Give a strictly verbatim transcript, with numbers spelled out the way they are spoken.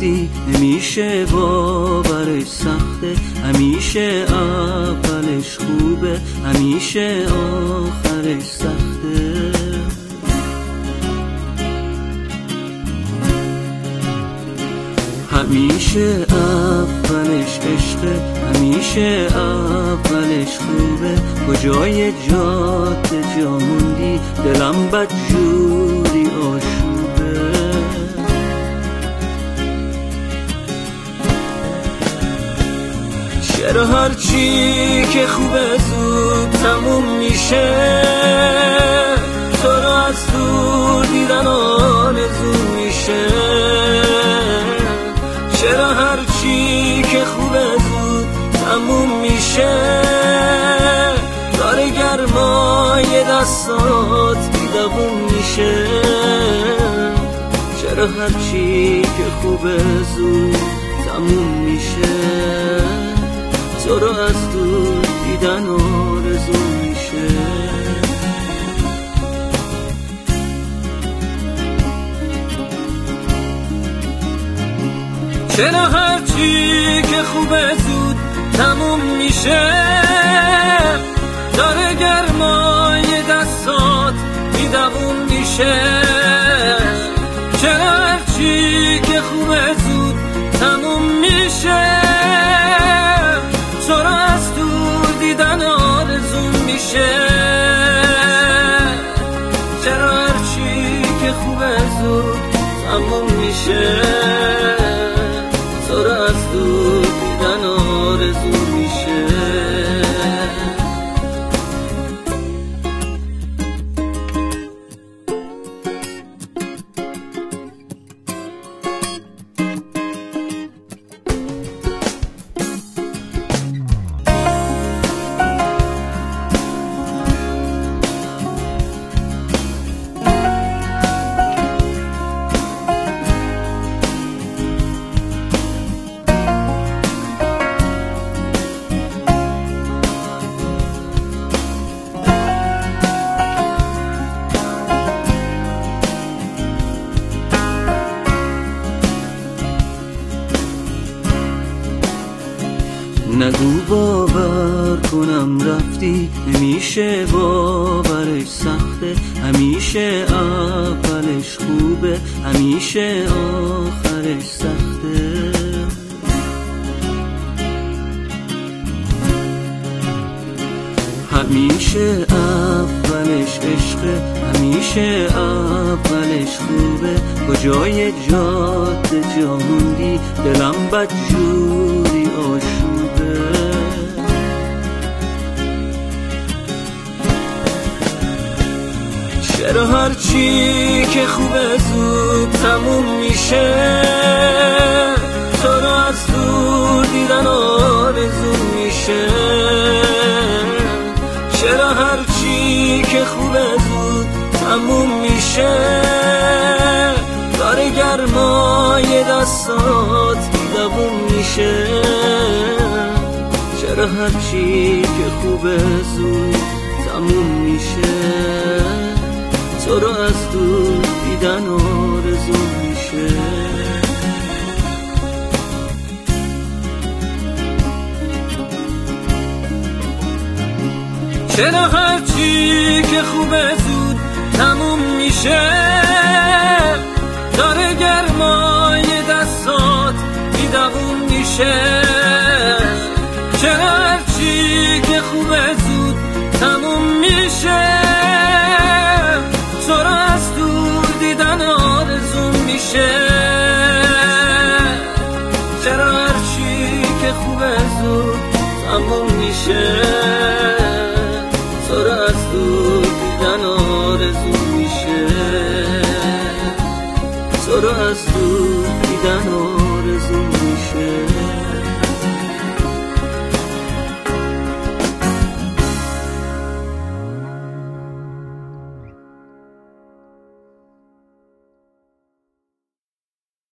رفتی نمیشه باورش سخته، همیشه اولش خوبه همیشه آخرش سخته. همیشه اولش عشقه همیشه اولش خوبه، کجای جاده جا موندی دلم بدجوری آشوبه. چرا هرچی که خوبه زود تموم میشه، تو رو از دور دیدن آرزو میشه. چرا هرچی که خوبه زود تموم میشه، داره گرمای دستات بیدبون میشه. چرا هرچی که خوبه زود تموم میشه، تو رو از دور دیدن آرزو میشه. چرا هرچی که خوبه زود تموم میشه، داره گرمای دستات بیدبون میشه. چرا هرچی که خوبه زود تموم میشه، تو رو از دور دیدن آرزو میشه. چرا هرچی که خوبه زود تموم میشه، تو رو از دور دیدن آرزو میشه. نگو باور کنم رفتی نمیشه باورش سخته، همیشه اولش خوبه همیشه آخرش سخته. همیشه اولش عشقه همیشه اولش خوبه، کجای جاده جا موندی دلم بدجوری آشوبه. چرا هرچی که خوبه زود تموم میشه، تو رو از دور دیدن آرزو میشه. چرا هرچی که خوبه زود تموم میشه، داره گرمای دستات بیدبون میشه. چرا هرچی که خوبه زود تموم میشه، تو رو از دور دیدن آرزو میشه. چرا هرچی که خوبه زود تموم میشه، داره گرمای دستات بیدبون میشه. چرا هرچی که خوبه زود تموم میشه، تو رو از دور دیدن آرزو میشه. چرا هرچی که خوبه زود تموم میشه،